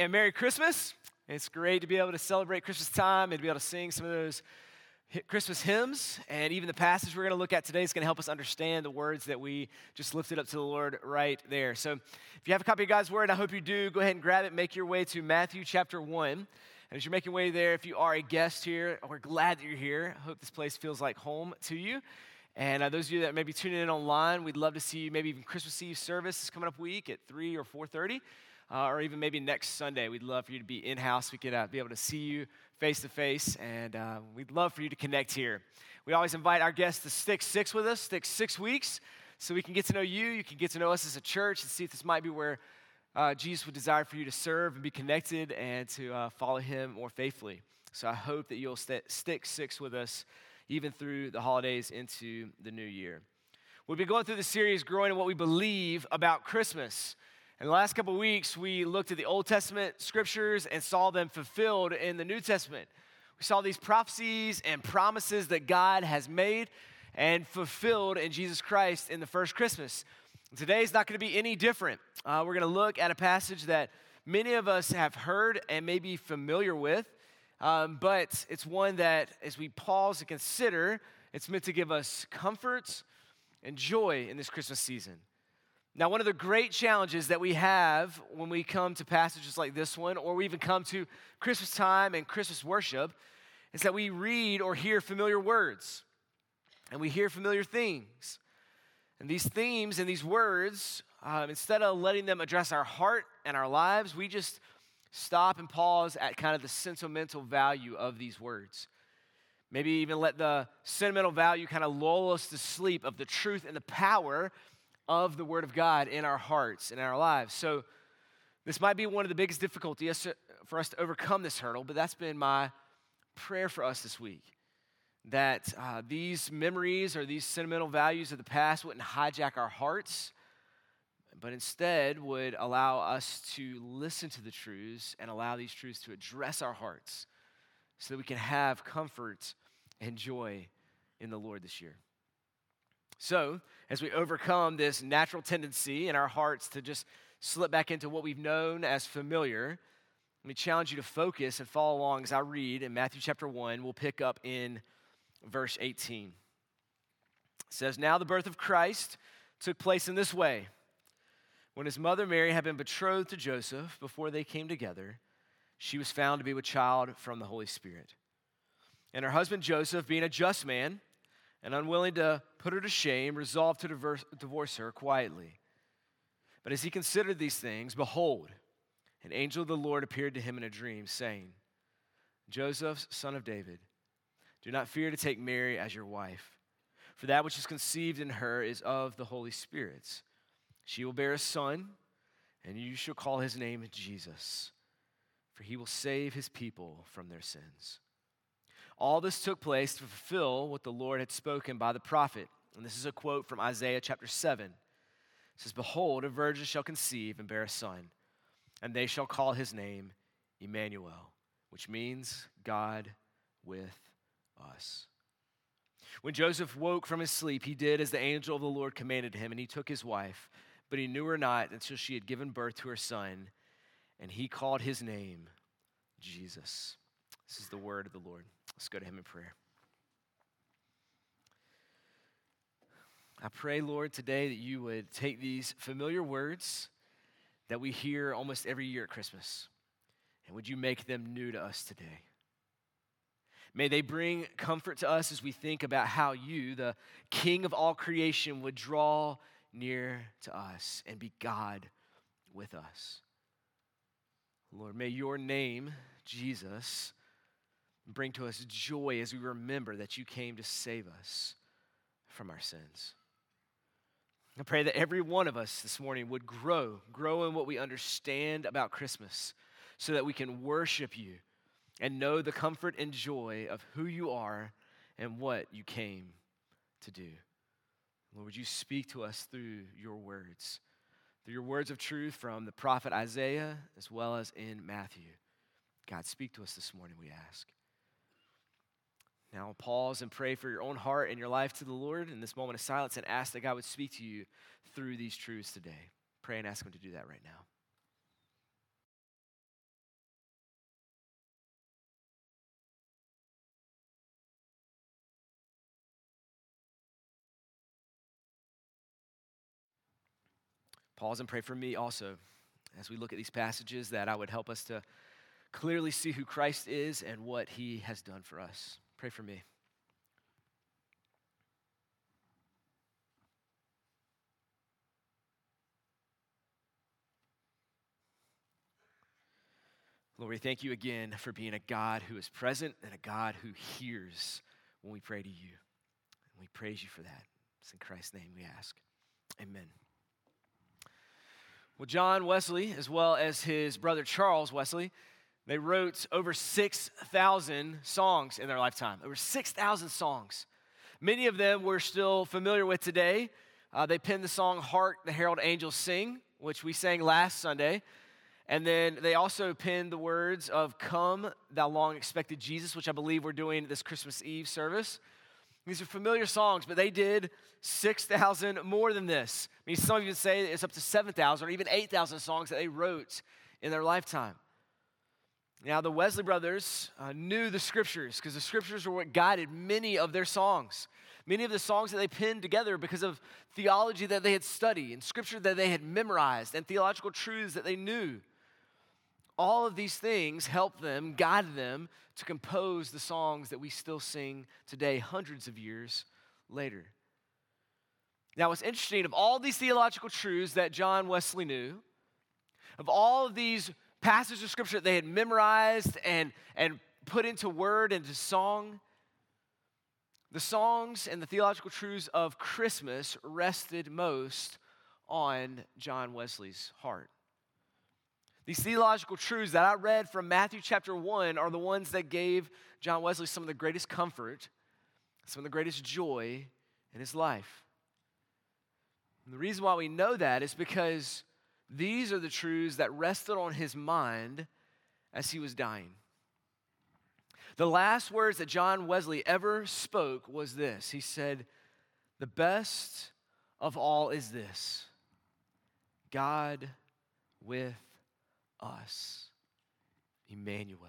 and Merry Christmas. It's great to be able to celebrate Christmas time and to be able to sing some of those Christmas hymns. And even the passage we're going to look at today is going to help us understand the words that we just lifted up to the Lord right there. So if you have a copy of God's Word, I hope you do, go ahead and grab it. Make your way to Matthew chapter 1. And as you're making your way there, if you are a guest here, we're glad that you're here. I hope this place feels like home to you. And those of you that may be tuning in online, we'd love to see you. Maybe even Christmas Eve service is coming up week at 3 or 4:30. Or even maybe next Sunday. We'd love for you to be in-house. We could be able to see you face-to-face, and we'd love for you to connect here. We always invite our guests to stick 6 with us, stick 6 weeks, so we can get to know you. You can get to know us as a church and see if this might be where Jesus would desire for you to serve and be connected and to follow him more faithfully. So I hope that you'll stick 6 with us even through the holidays into the new year. We've been going through the series, Growing in What We Believe About Christmas. In the last couple of weeks, we looked at the Old Testament scriptures and saw them fulfilled in the New Testament. We saw these prophecies and promises that God has made and fulfilled in Jesus Christ in the first Christmas. And today is not going to be any different. We're going to look at a passage that many of us have heard and may be familiar with, but it's one that, as we pause and consider, it's meant to give us comfort and joy in this Christmas season. Now, one of the great challenges that we have when we come to passages like this one, or we even come to Christmas time and Christmas worship, is that we read or hear familiar words, and we hear familiar things. And these themes and these words, instead of letting them address our heart and our lives, we just stop and pause at kind of the sentimental value of these words. Maybe even let the sentimental value kind of lull us to sleep of the truth and the power of the Word of God in our hearts and in our lives. So this might be one of the biggest difficulties for us to overcome this hurdle, but that's been my prayer for us this week, that these memories or these sentimental values of the past wouldn't hijack our hearts, but instead would allow us to listen to the truths and allow these truths to address our hearts so that we can have comfort and joy in the Lord this year. So, as we overcome this natural tendency in our hearts to just slip back into what we've known as familiar, let me challenge you to focus and follow along as I read in Matthew chapter 1. We'll pick up in verse 18. It says, "Now the birth of Christ took place in this way. When his mother Mary had been betrothed to Joseph, before they came together, she was found to be with child from the Holy Spirit. And her husband Joseph, being a just man, and unwilling to put her to shame, resolved to divorce her quietly. But as he considered these things, behold, an angel of the Lord appeared to him in a dream, saying, 'Joseph, son of David, do not fear to take Mary as your wife, for that which is conceived in her is of the Holy Spirit. She will bear a son, and you shall call his name Jesus, for he will save his people from their sins.' All this took place to fulfill what the Lord had spoken by the prophet." And this is a quote from Isaiah chapter 7. It says, "Behold, a virgin shall conceive and bear a son, and they shall call his name Emmanuel," which means God with us. When Joseph woke from his sleep, he did as the angel of the Lord commanded him, and he took his wife, but he knew her not until she had given birth to her son, and he called his name Jesus. This is the word of the Lord. Let's go to him in prayer. I pray, Lord, today that you would take these familiar words that we hear almost every year at Christmas, and would you make them new to us today? May they bring comfort to us as we think about how you, the King of all creation, would draw near to us and be God with us. Lord, may your name, Jesus, bring to us joy as we remember that you came to save us from our sins. I pray that every one of us this morning would grow in what we understand about Christmas so that we can worship you and know the comfort and joy of who you are and what you came to do. Lord, would you speak to us through your words of truth from the prophet Isaiah as well as in Matthew. God, speak to us this morning, we ask. Now I'll pause and pray for your own heart and your life to the Lord in this moment of silence and ask that God would speak to you through these truths today. Pray and ask him to do that right now. pause and pray for me also as we look at these passages, that I would help us to clearly see who Christ is and what he has done for us. Pray for me. Lord, we thank you again for being a God who is present and a God who hears when we pray to you. And we praise you for that. It's in Christ's name we ask. Amen. Well, John Wesley, as well as his brother Charles Wesley, they wrote over 6,000 songs in their lifetime. Over 6,000 songs. Many of them we're still familiar with today. They penned the song "Hark the Herald Angels Sing," which we sang last Sunday. And then they also penned the words of "Come, Thou Long Expected Jesus," which I believe we're doing this Christmas Eve service. These are familiar songs, but they did 6,000 more than this. I mean, some of you would say it's up to 7,000 or even 8,000 songs that they wrote in their lifetime. Now, the Wesley brothers knew the scriptures because the scriptures were what guided many of their songs. Many of the songs that they penned together because of theology that they had studied and scripture that they had memorized and theological truths that they knew. All of these things helped them, guided them to compose the songs that we still sing today, hundreds of years later. Now, what's interesting, of all these theological truths that John Wesley knew, of all of these passages of scripture that they had memorized and put into word and into song, the songs and the theological truths of Christmas rested most on John Wesley's heart. These theological truths that I read from Matthew chapter 1 are the ones that gave John Wesley some of the greatest comfort, some of the greatest joy in his life. And the reason why we know that is because these are the truths that rested on his mind as he was dying. The last words that John Wesley ever spoke was this. He said, "The best of all is this: God with us, Emmanuel."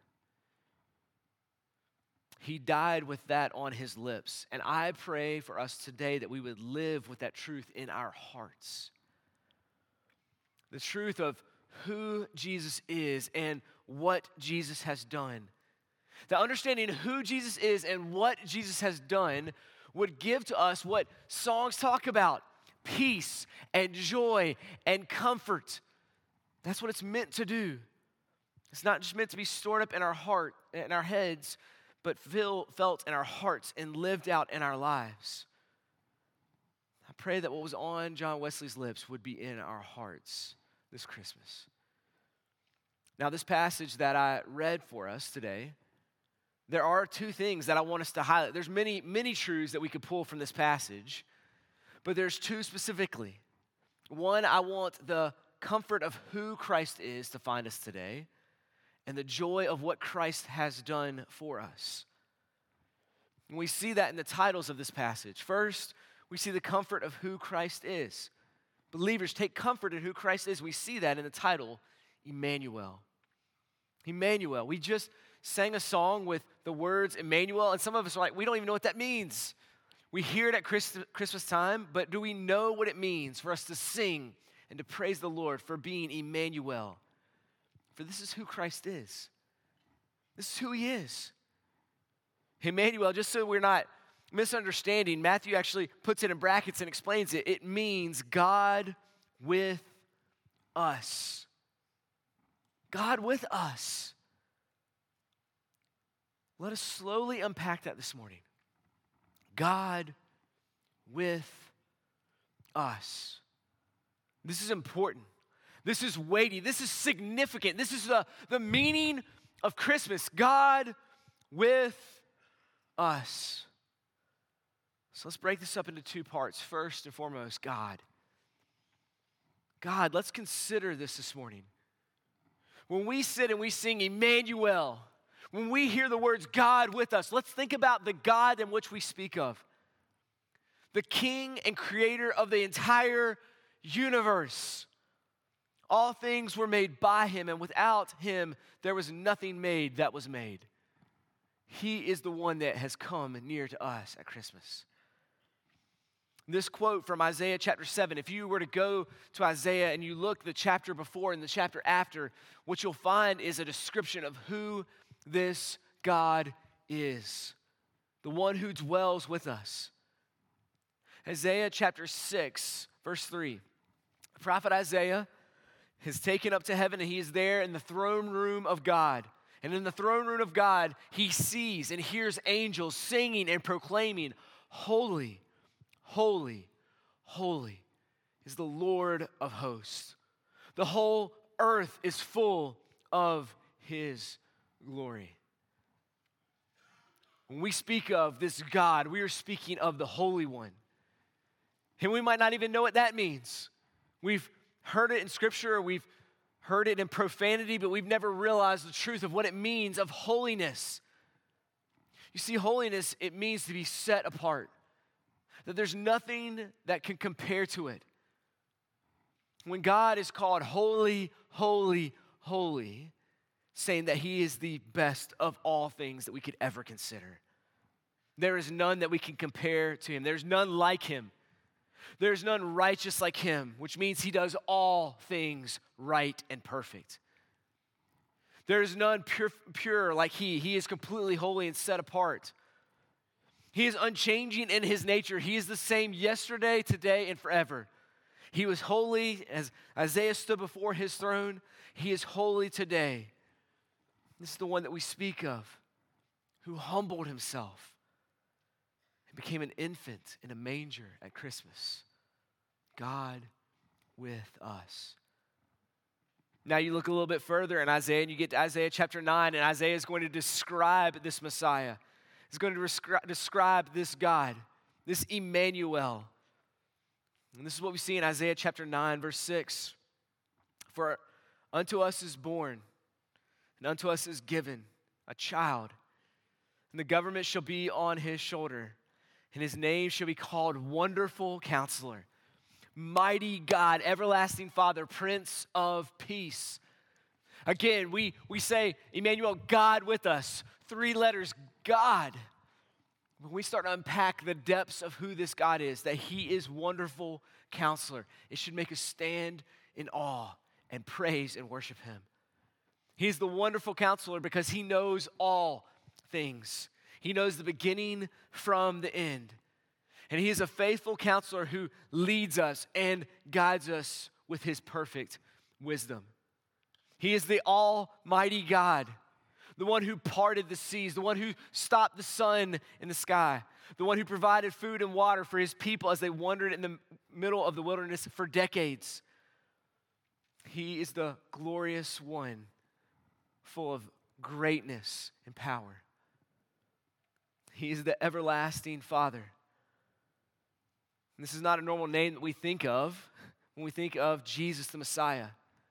He died with that on his lips. And I pray for us today that we would live with that truth in our hearts. The truth of who Jesus is and what Jesus has done. The understanding who Jesus is and what Jesus has done would give to us what songs talk about: peace and joy and comfort. That's what it's meant to do. It's not just meant to be stored up in our heart, in our heads, but felt in our hearts and lived out in our lives. I pray that what was on John Wesley's lips would be in our hearts this Christmas. Now, this passage that I read for us today, there are two things that I want us to highlight. There's many, many truths that we could pull from this passage, but there's two specifically. One, I want the comfort of who Christ is to find us today, and the joy of what Christ has done for us. And we see that in the titles of this passage. First, we see the comfort of who Christ is. Believers, take comfort in who Christ is. We see that in the title, Emmanuel. Emmanuel. We just sang a song with the words Emmanuel, and some of us are like, we don't even know what that means. We hear it at Christmas time, but do we know what it means for us to sing and to praise the Lord for being Emmanuel? For this is who Christ is. This is who he is. Emmanuel, just so we're not misunderstanding, Matthew actually puts it in brackets and explains it. It means God with us. God with us. Let us slowly unpack that this morning. God with us. This is important. This is weighty. This is significant. This is the meaning of Christmas. God with us. So let's break this up into two parts. First and foremost, God. God, let's consider this morning. When we sit and we sing Emmanuel, when we hear the words God with us, let's think about the God in which we speak of. The King and Creator of the entire universe. All things were made by him, and without him, there was nothing made that was made. He is the one that has come near to us at Christmas. This quote from Isaiah chapter 7, if you were to go to Isaiah and you look the chapter before and the chapter after, what you'll find is a description of who this God is, the one who dwells with us. Isaiah chapter 6, verse 3. The prophet Isaiah is taken up to heaven and he is there in the throne room of God. And in the throne room of God, he sees and hears angels singing and proclaiming, "Holy, holy, holy is the Lord of hosts. The whole earth is full of his glory." When we speak of this God, we are speaking of the Holy One. And we might not even know what that means. We've heard it in Scripture, we've heard it in profanity, but we've never realized the truth of what it means of holiness. You see, holiness, it means to be set apart, that there's nothing that can compare to it. When God is called holy, holy, holy, saying that he is the best of all things that we could ever consider. There is none that we can compare to him. There's none like him. There's none righteous like him, which means he does all things right and perfect. There is none pure like he. He is completely holy and set apart. He is unchanging in his nature. He is the same yesterday, today, and forever. He was holy as Isaiah stood before his throne. He is holy today. This is the one that we speak of, who humbled himself and became an infant in a manger at Christmas. God with us. Now you look a little bit further in Isaiah and you get to Isaiah chapter 9, and Isaiah is going to describe this Messiah. He's going to describe this God, this Emmanuel. And this is what we see in Isaiah chapter 9, verse 6. "For unto us is born, and unto us is given a child, and the government shall be on his shoulder, and his name shall be called Wonderful Counselor, Mighty God, Everlasting Father, Prince of Peace." Again, we say, Emmanuel, God with us. 3 letters, God. When we start to unpack the depths of who this God is, that he is Wonderful Counselor, it should make us stand in awe and praise and worship him. He's the Wonderful Counselor because he knows all things. He knows the beginning from the end. And he is a faithful counselor who leads us and guides us with his perfect wisdom. He is the Almighty God, the one who parted the seas, the one who stopped the sun in the sky, the one who provided food and water for his people as they wandered in the middle of the wilderness for decades. He is the glorious one, full of greatness and power. He is the everlasting Father. And this is not a normal name that we think of when we think of Jesus the Messiah.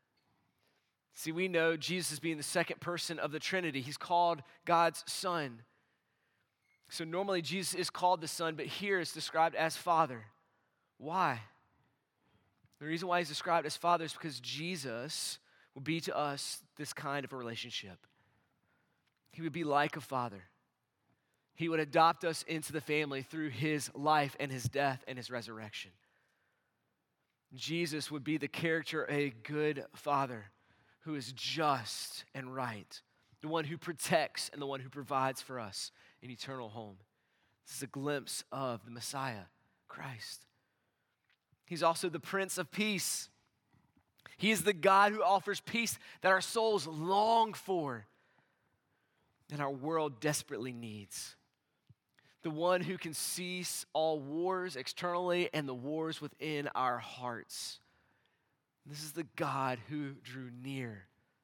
See, we know Jesus as being the second person of the Trinity. He's called God's Son. So normally Jesus is called the Son, but here it's described as Father. Why? The reason why he's described as Father is because Jesus will be to us this kind of a relationship. He would be like a father. He would adopt us into the family through his life and his death and his resurrection. Jesus would be the character of a good father who is just and right, the one who protects and the one who provides for us an eternal home. This is a glimpse of the Messiah, Christ. He's also the Prince of Peace. He is the God who offers peace that our souls long for and our world desperately needs. The one who can cease all wars externally and the wars within our hearts. This is the God who drew near.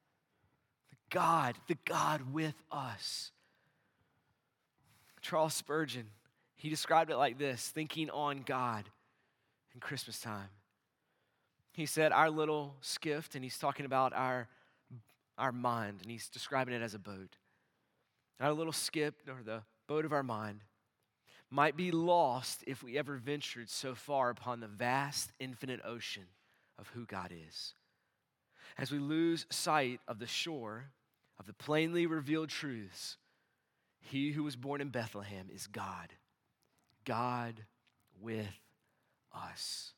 The God with us. Charles Spurgeon, he described it like this, thinking on God in Christmas time. He said, our little skiff, and he's talking about our mind, and he's describing it as a boat. Our little skiff, or the boat of our mind, might be lost if we ever ventured so far upon the vast, infinite ocean of who God is. As we lose sight of the shore of the plainly revealed truths, he who was born in Bethlehem is God, God with us.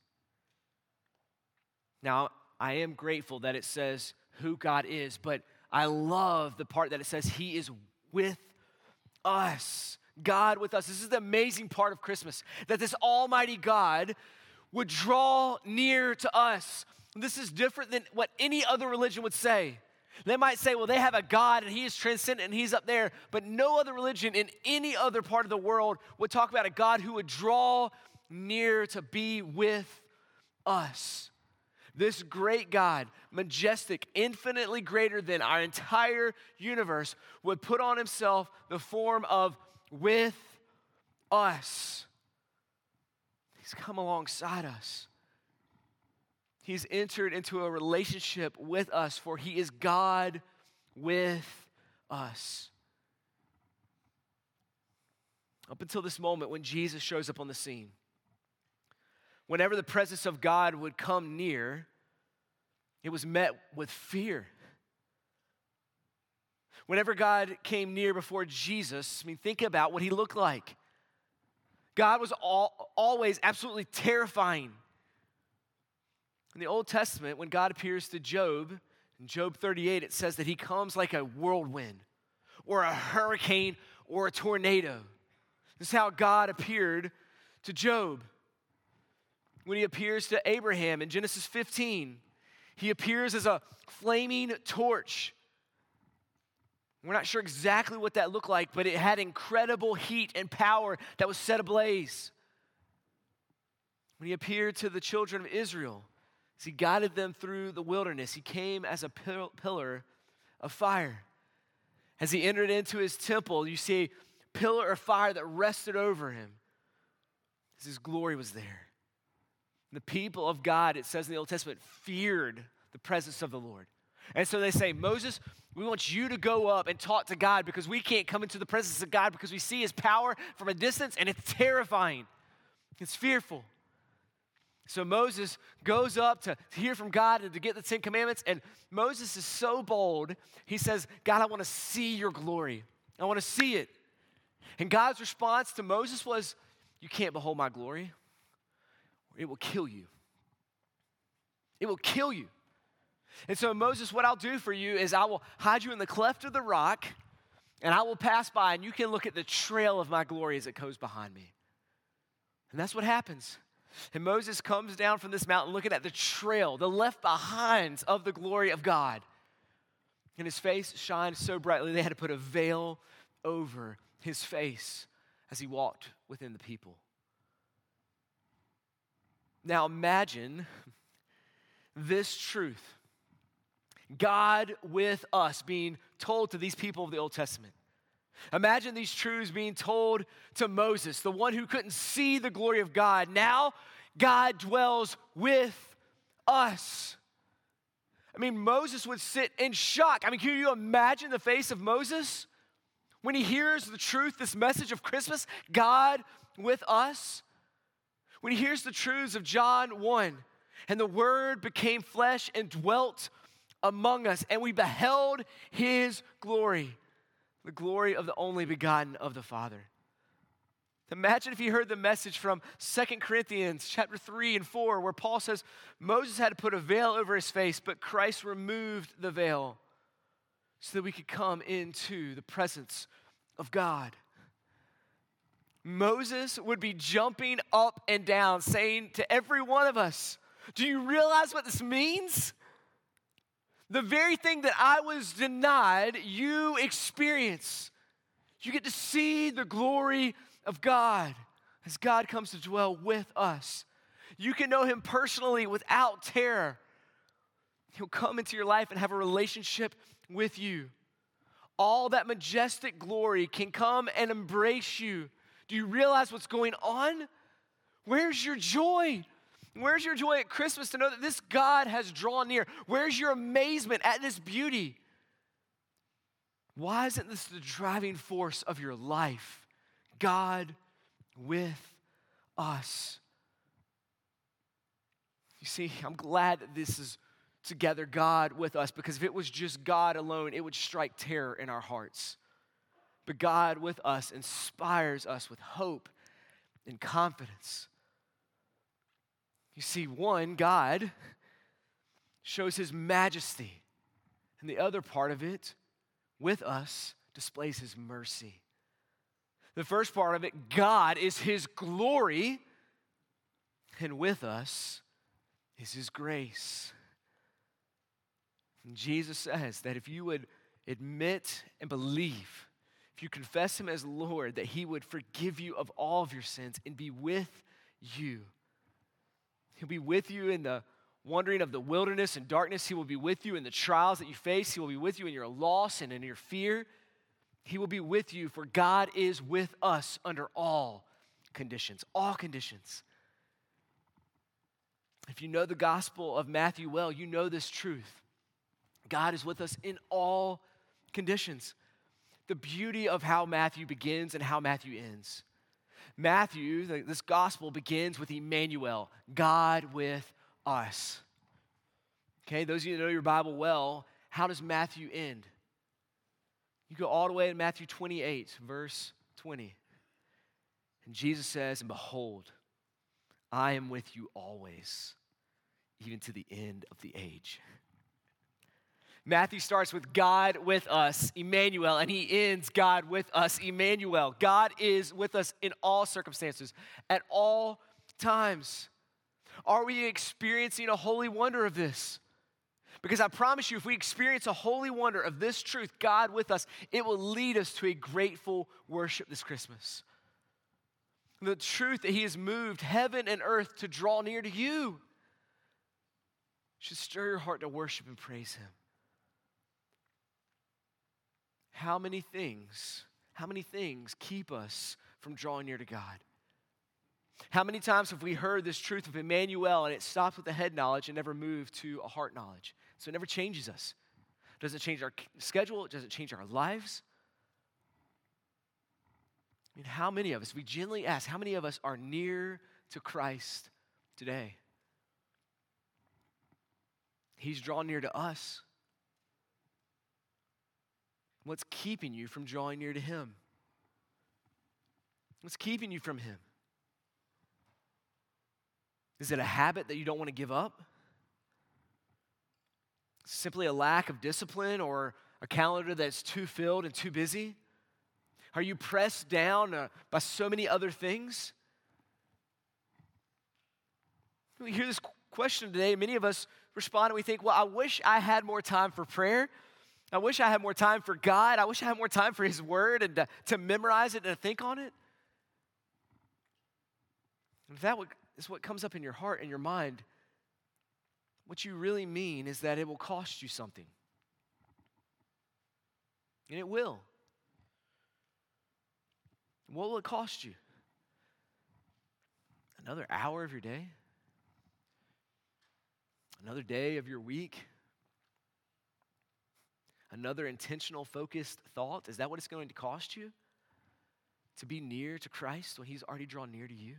Now, I am grateful that it says who God is, but I love the part that it says he is with us. God with us. This is the amazing part of Christmas, that this almighty God would draw near to us. This is different than what any other religion would say. They might say, well, they have a God and he is transcendent and he's up there, but no other religion in any other part of the world would talk about a God who would draw near to be with us. This great God, majestic, infinitely greater than our entire universe, would put on himself the form of with us. He's come alongside us. He's entered into a relationship with us, for he is God with us. Up until this moment when Jesus shows up on the scene, whenever the presence of God would come near, it was met with fear. Whenever God came near before Jesus, think about what he looked like. God was always absolutely terrifying. In the Old Testament, when God appears to Job, in Job 38, it says that he comes like a whirlwind or a hurricane or a tornado. This is how God appeared to Job. When he appears to Abraham in Genesis 15, he appears as a flaming torch. We're not sure exactly what that looked like, but it had incredible heat and power that was set ablaze. When he appeared to the children of Israel, as he guided them through the wilderness, he came as a pillar of fire. As he entered into his temple, you see a pillar of fire that rested over him, as his glory was there. The people of God, it says in the Old Testament, feared the presence of the Lord. And so they say, Moses, we want you to go up and talk to God because we can't come into the presence of God because we see his power from a distance and it's terrifying. It's fearful. So Moses goes up to hear from God and to get the Ten Commandments. And Moses is so bold, he says, God, I want to see your glory. I want to see it. And God's response to Moses was, you can't behold my glory. It will kill you. It will kill you. And so Moses, what I'll do for you is I will hide you in the cleft of the rock and I will pass by and you can look at the trail of my glory as it goes behind me. And that's what happens. And Moses comes down from this mountain looking at the trail, the left behinds of the glory of God. And his face shined so brightly they had to put a veil over his face as he walked within the people. Now imagine this truth. God with us being told to these people of the Old Testament. Imagine these truths being told to Moses, the one who couldn't see the glory of God. Now God dwells with us. Moses would sit in shock. Can you imagine the face of Moses when he hears the truth, this message of Christmas, God with us? When he hears the truths of John 1, and the Word became flesh and dwelt among us, and we beheld his glory, the glory of the only begotten of the Father. Imagine if you heard the message from 2 Corinthians chapter 3 and 4, where Paul says Moses had to put a veil over his face, but Christ removed the veil so that we could come into the presence of God. Moses would be jumping up and down, saying to every one of us, do you realize what this means? The very thing that I was denied, you experience. You get to see the glory of God as God comes to dwell with us. You can know him personally without terror. He'll come into your life and have a relationship with you. All that majestic glory can come and embrace you. Do you realize what's going on? Where's your joy? Where's your joy at Christmas to know that this God has drawn near? Where's your amazement at this beauty? Why isn't this the driving force of your life? God with us. You see, I'm glad that this is together, God with us, because if it was just God alone, it would strike terror in our hearts. But God with us inspires us with hope and confidence. You see, one, God shows his majesty, and the other part of it, with us, displays his mercy. The first part of it, God is his glory, and with us is his grace. And Jesus says that if you would admit and believe, if you confess him as Lord, that he would forgive you of all of your sins and be with you. He'll be with you in the wandering of the wilderness and darkness. He will be with you in the trials that you face. He will be with you in your loss and in your fear. He will be with you, for God is with us under all conditions, all conditions. If you know the gospel of Matthew well, you know this truth. God is with us in all conditions. The beauty of how Matthew begins and how Matthew ends. Matthew, this gospel begins with Emmanuel, God with us. Okay, those of you that know your Bible well, how does Matthew end? You go all the way to Matthew 28, verse 20. And Jesus says, and behold, I am with you always, even to the end of the age. Matthew starts with God with us, Emmanuel, and he ends God with us, Emmanuel. God is with us in all circumstances, at all times. Are we experiencing a holy wonder of this? Because I promise you, if we experience a holy wonder of this truth, God with us, it will lead us to a grateful worship this Christmas. The truth that he has moved heaven and earth to draw near to you should stir your heart to worship and praise him. How many things keep us from drawing near to God? How many times have we heard this truth of Emmanuel and it stopped with the head knowledge and never moved to a heart knowledge? So it never changes us. It doesn't change our schedule. It doesn't change our lives. I mean, how many of us, we genuinely ask, how many of us are near to Christ today? He's drawn near to us. What's keeping you from drawing near to him? What's keeping you from him? Is it a habit that you don't want to give up? Simply a lack of discipline or a calendar that's too filled and too busy? Are you pressed down by so many other things? We hear this question today. Many of us respond and we think, well, I wish I had more time for prayer. I wish I had more time for God. I wish I had more time for his word and to memorize it and to think on it. If that is what comes up in your heart and your mind, what you really mean is that it will cost you something. And it will. What will it cost you? Another hour of your day? Another day of your week? Another intentional, focused thought? Is that what it's going to cost you? To be near to Christ when he's already drawn near to you?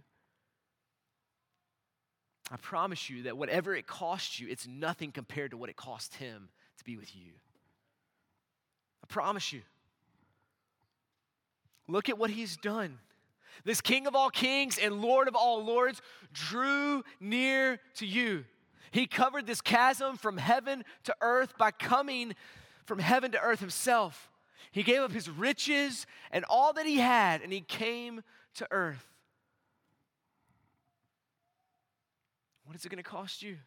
I promise you that whatever it costs you, it's nothing compared to what it cost him to be with you. I promise you. Look at what he's done. This King of all kings and Lord of all lords drew near to you. He covered this chasm from heaven to earth by coming from heaven to earth himself. He gave up his riches and all that he had, and he came to earth. What is it going to cost you?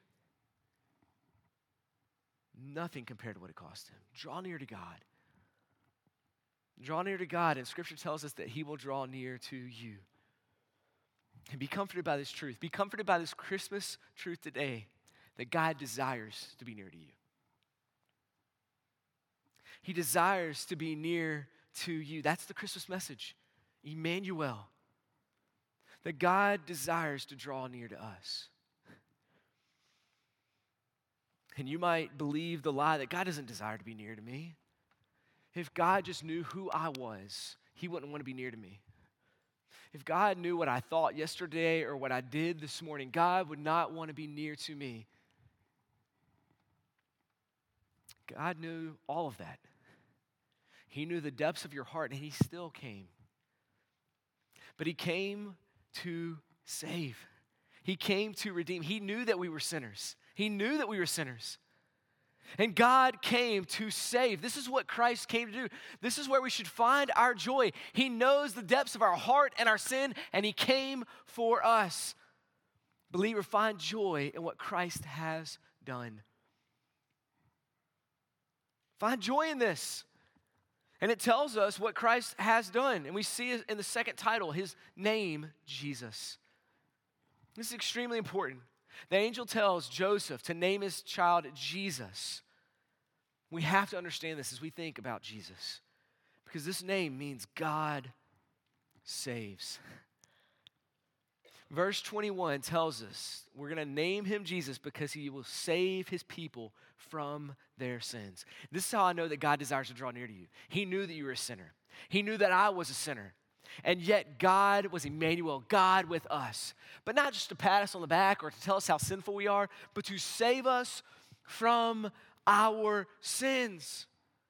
Nothing compared to what it cost him. Draw near to God. Draw near to God, and Scripture tells us that he will draw near to you. And be comforted by this truth. Be comforted by this Christmas truth today that God desires to be near to you. He desires to be near to you. That's the Christmas message. Emmanuel. That God desires to draw near to us. And you might believe the lie that God doesn't desire to be near to me. If God just knew who I was, he wouldn't want to be near to me. If God knew what I thought yesterday or what I did this morning, God would not want to be near to me. God knew all of that. He knew the depths of your heart, and he still came. But he came to save. He came to redeem. He knew that we were sinners. He knew that we were sinners. And God came to save. This is what Christ came to do. This is where we should find our joy. He knows the depths of our heart and our sin, and He came for us. Believer, find joy in what Christ has done. Find joy in this. And it tells us what Christ has done. And we see it in the second title, His name, Jesus. This is extremely important. The angel tells Joseph to name his child Jesus. We have to understand this as we think about Jesus, because this name means God saves. Verse 21 tells us we're going to name Him Jesus because He will save His people from their sins. This is how I know that God desires to draw near to you. He knew that you were a sinner. He knew that I was a sinner. And yet God was Emmanuel, God with us. But not just to pat us on the back or to tell us how sinful we are, but to save us from our sins.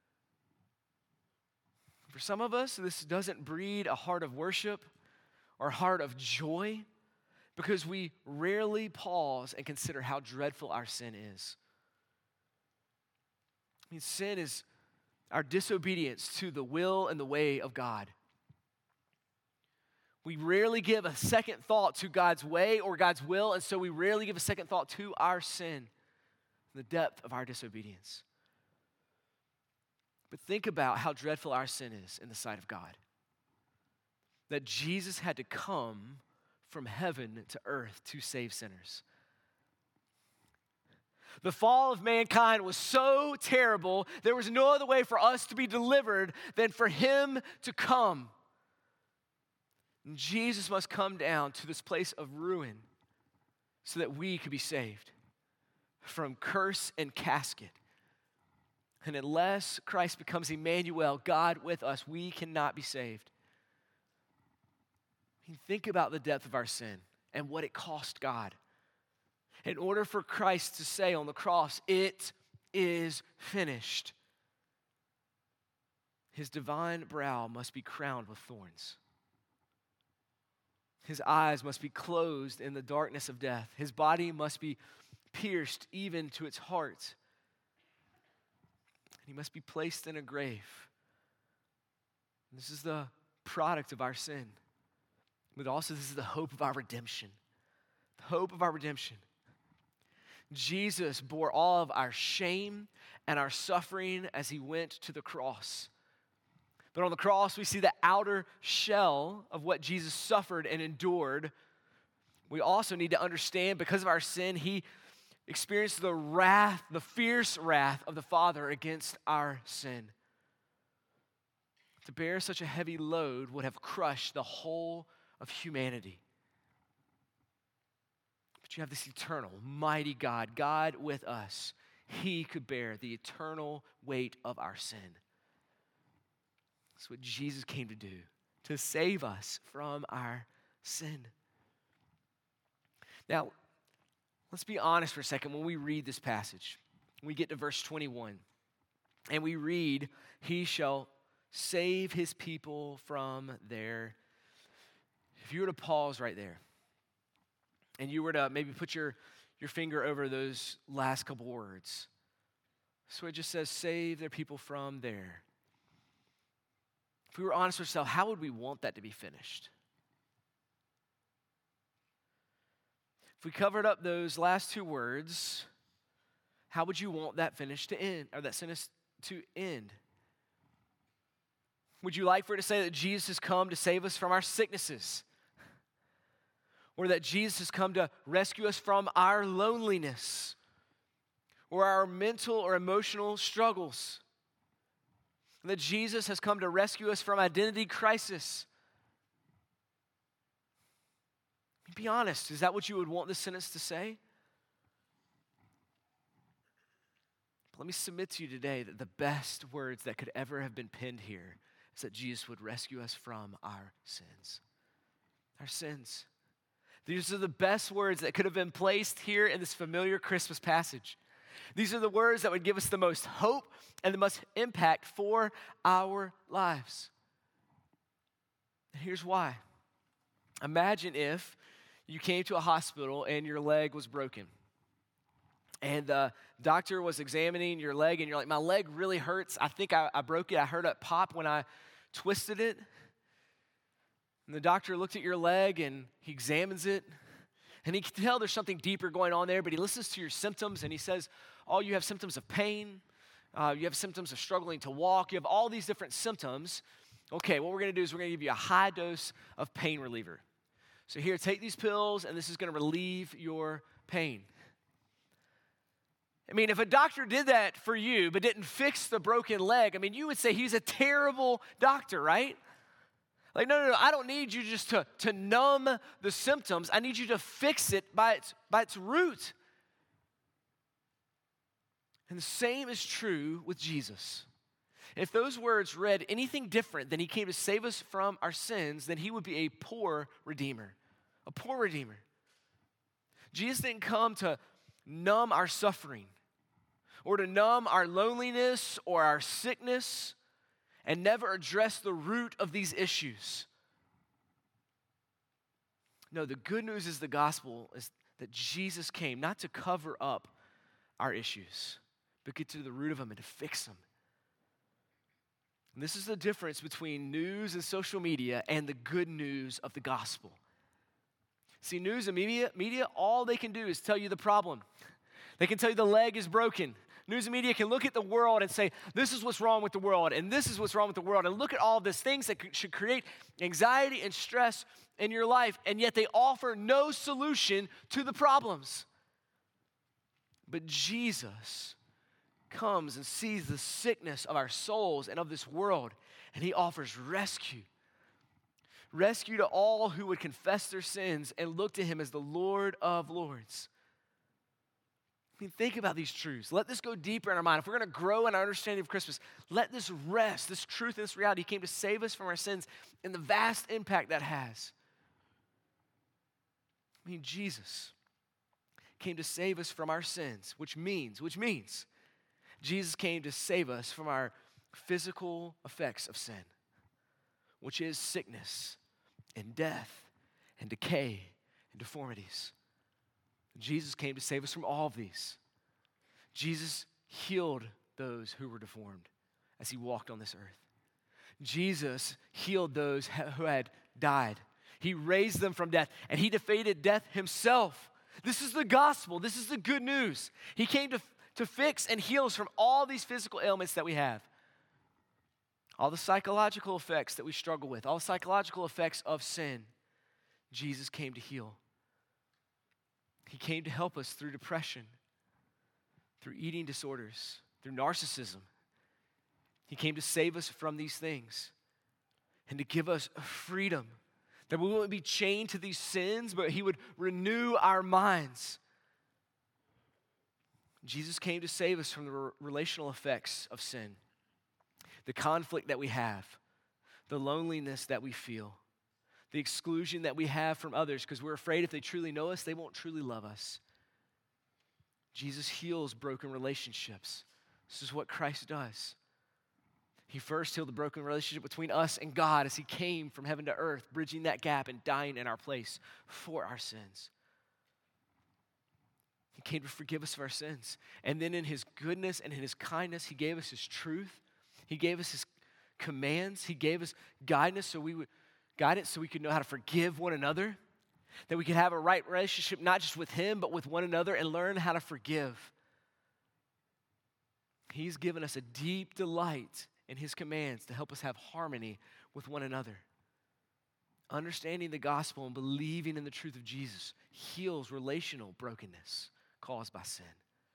For some of us, this doesn't breed a heart of worship or a heart of joy because we rarely pause and consider how dreadful our sin is. I mean, sin is our disobedience to the will and the way of God. We rarely give a second thought to God's way or God's will, and so we rarely give a second thought to our sin, the depth of our disobedience. But think about how dreadful our sin is in the sight of God. That Jesus had to come from heaven to earth to save sinners. The fall of mankind was so terrible, there was no other way for us to be delivered than for Him to come. And Jesus must come down to this place of ruin so that we could be saved from curse and casket. And unless Christ becomes Emmanuel, God with us, we cannot be saved. I mean, think about the depth of our sin and what it cost God. In order for Christ to say on the cross, "It is finished," His divine brow must be crowned with thorns. His eyes must be closed in the darkness of death. His body must be pierced even to its heart. He must be placed in a grave. This is the product of our sin. But also this is the hope of our redemption. The hope of our redemption. Jesus bore all of our shame and our suffering as He went to the cross. But on the cross, we see the outer shell of what Jesus suffered and endured. We also need to understand, because of our sin, He experienced the wrath, the fierce wrath of the Father against our sin. To bear such a heavy load would have crushed the whole of humanity. But you have this eternal, mighty God, God with us. He could bear the eternal weight of our sin. That's what Jesus came to do, to save us from our sin. Now, let's be honest for a second. When we read this passage, we get to verse 21, and we read, "He shall save His people from their..." If you were to pause right there, and you were to maybe put your finger over those last couple words. So it just says, save their people from their. If we were honest with ourselves, how would we want that to be finished? If we covered up those last two words, how would you want that finish to end, or that sentence to end? Would you like for it to say that Jesus has come to save us from our sicknesses? Or that Jesus has come to rescue us from our loneliness? Or our mental or emotional struggles? That Jesus has come to rescue us from identity crisis? Be honest, is that what you would want this sentence to say? But let me submit to you today that the best words that could ever have been penned here is that Jesus would rescue us from our sins. Our sins. These are the best words that could have been placed here in this familiar Christmas passage. These are the words that would give us the most hope and the most impact for our lives. And here's why. Imagine if you came to a hospital and your leg was broken. And the doctor was examining your leg, and you're like, my leg really hurts. I think I broke it. I heard it pop when I twisted it. And the doctor looked at your leg, and he examines it. And he can tell there's something deeper going on there, but he listens to your symptoms, and he says, oh, you have symptoms of pain. You have symptoms of struggling to walk. You have all these different symptoms. Okay, what we're going to do is we're going to give you a high dose of pain reliever. So here, take these pills, and this is going to relieve your pain. I mean, if a doctor did that for you but didn't fix the broken leg, I mean, you would say he's a terrible doctor, right? Like, no, I don't need you just to numb the symptoms. I need you to fix it by its root. And the same is true with Jesus. If those words read anything different than he came to save us from our sins, then he would be a poor redeemer. A poor redeemer. Jesus didn't come to numb our suffering or to numb our loneliness or our sickness and never address the root of these issues. No, the good news is the gospel is that Jesus came not to cover up our issues, but get to the root of them and to fix them. And this is the difference between news and social media and the good news of the gospel. See, news and media, all they can do is tell you the problem. They can tell you the leg is broken. News and media can look at the world and say, this is what's wrong with the world, and this is what's wrong with the world, and look at all of these things that should create anxiety and stress in your life, and yet they offer no solution to the problems. But Jesus comes and sees the sickness of our souls and of this world, and he offers rescue. Rescue to all who would confess their sins and look to him as the Lord of Lords. I mean, think about these truths. Let this go deeper in our mind. If we're going to grow in our understanding of Christmas, let this rest, this truth, and this reality. He came to save us from our sins and the vast impact that has. I mean, Jesus came to save us from our sins, which means Jesus came to save us from our physical effects of sin, which is sickness and death and decay and deformities. Jesus came to save us from all of these. Jesus healed those who were deformed as he walked on this earth. Jesus healed those who had died. He raised them from death, and he defeated death himself. This is the gospel. This is the good news. He came to fix and heal us from all these physical ailments that we have. All the psychological effects that we struggle with, all the psychological effects of sin, Jesus came to heal. He came to help us through depression, through eating disorders, through narcissism. He came to save us from these things and to give us freedom, that we wouldn't be chained to these sins, but he would renew our minds. Jesus came to save us from the relational effects of sin. The conflict that we have, the loneliness that we feel, the exclusion that we have from others because we're afraid if they truly know us, they won't truly love us. Jesus heals broken relationships. This is what Christ does. He first healed the broken relationship between us and God as he came from heaven to earth, bridging that gap and dying in our place for our sins. He came to forgive us of our sins. And then in his goodness and in his kindness, he gave us his truth. He gave us his commands. He gave us guidance so we could know how to forgive one another, that we could have a right relationship not just with him, but with one another and learn how to forgive. He's given us a deep delight in his commands to help us have harmony with one another. Understanding the gospel and believing in the truth of Jesus heals relational brokenness caused by sin.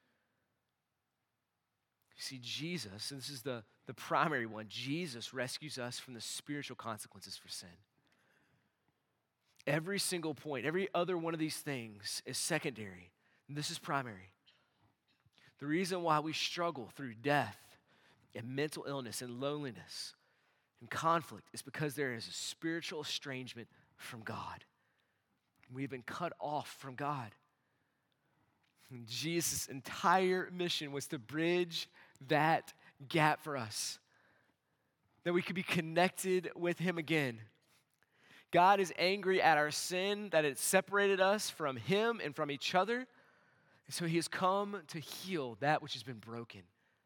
You see, Jesus, and this is the primary one, Jesus rescues us from the spiritual consequences for sin. Every single point, every other one of these things is secondary, and this is primary. The reason why we struggle through death and mental illness and loneliness and conflict is because there is a spiritual estrangement from God. We've been cut off from God. And Jesus' entire mission was to bridge that gap for us, that we could be connected with him again. God is angry at our sin, that it separated us from him and from each other. And so he has come to heal that which has been broken.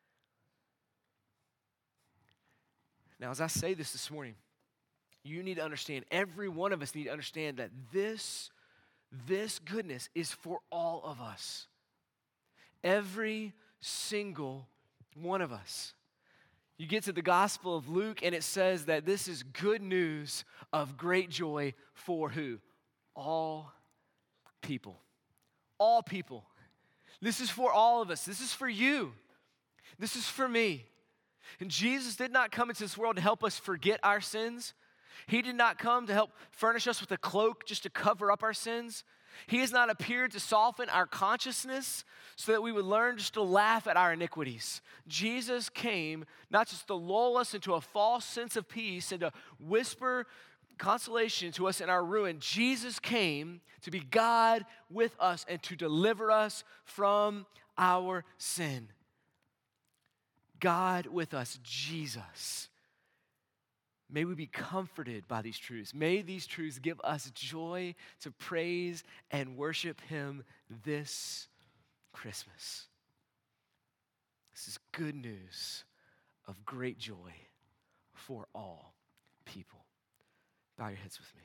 Now, as I say this morning, you need to understand, every one of us need to understand that this goodness is for all of us. Every single one of us. You get to the Gospel of Luke and it says that this is good news of great joy for who? All people. All people. This is for all of us. This is for you. This is for me. And Jesus did not come into this world to help us forget our sins. He did not come to help furnish us with a cloak just to cover up our sins. He has not appeared to soften our consciousness so that we would learn just to laugh at our iniquities. Jesus came not just to lull us into a false sense of peace and to whisper consolation to us in our ruin. Jesus came to be God with us and to deliver us from our sin. God with us, Jesus. May we be comforted by these truths. May these truths give us joy to praise and worship him this Christmas. This is good news of great joy for all people. Bow your heads with me.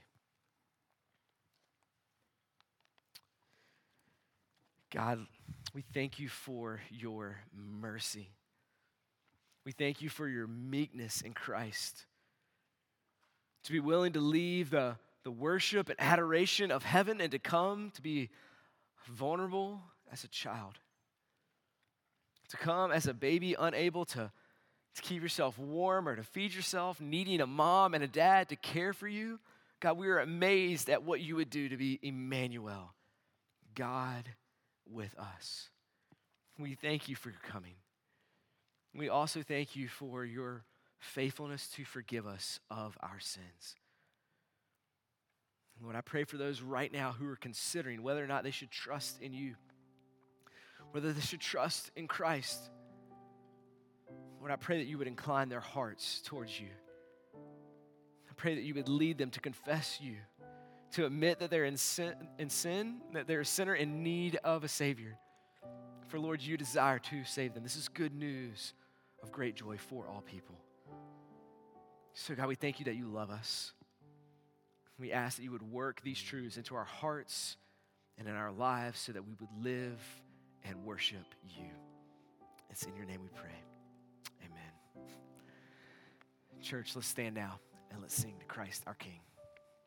God, we thank you for your mercy. We thank you for your meekness in Christ. To be willing to leave the worship and adoration of heaven and to come to be vulnerable as a child. To come as a baby unable to keep yourself warm or to feed yourself, needing a mom and a dad to care for you. God, we are amazed at what you would do to be Emmanuel, God with us. We thank you for your coming. We also thank you for your faithfulness to forgive us of our sins. Lord, I pray for those right now who are considering whether or not they should trust in you, whether they should trust in Christ. Lord, I pray that you would incline their hearts towards you. I pray that you would lead them to confess you, to admit that they're in sin, that they're a sinner in need of a Savior. For Lord, you desire to save them. This is good news of great joy for all people. So God, we thank you that you love us. We ask that you would work these truths into our hearts and in our lives so that we would live and worship you. It's in your name we pray. Amen. Church, let's stand now and let's sing to Christ our King.